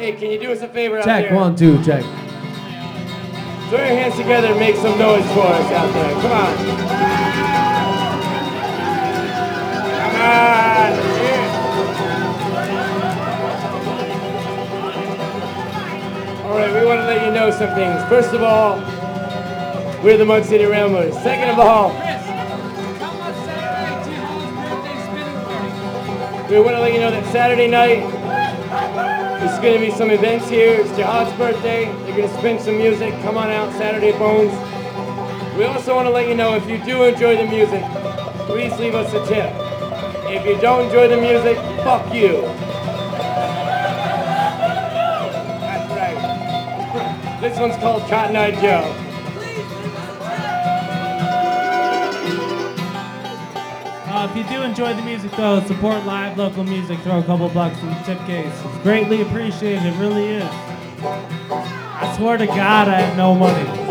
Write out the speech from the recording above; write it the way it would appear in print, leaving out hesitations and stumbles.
Hey, can you do us a favor out Check, there? 1, 2, check. Throw your hands together and make some noise for us out there. Come on. Come on. Yeah. All right, we want to let you know some things. First of all, we're the Mud City Ramblers. Second of all, we want to let you know that Saturday night, there's going to be some events here. It's Jihad's birthday. They're going to spin some music. Come on out, Saturday Bones. We also want to let you know if you do enjoy the music, please leave us a tip. If you don't enjoy the music, fuck you. That's right. This one's called Cotton Eye Joe. If you do enjoy the music, though, support live local music. Throw a couple bucks in the tip case. It's greatly appreciated. It really is. I swear to God, I have no money.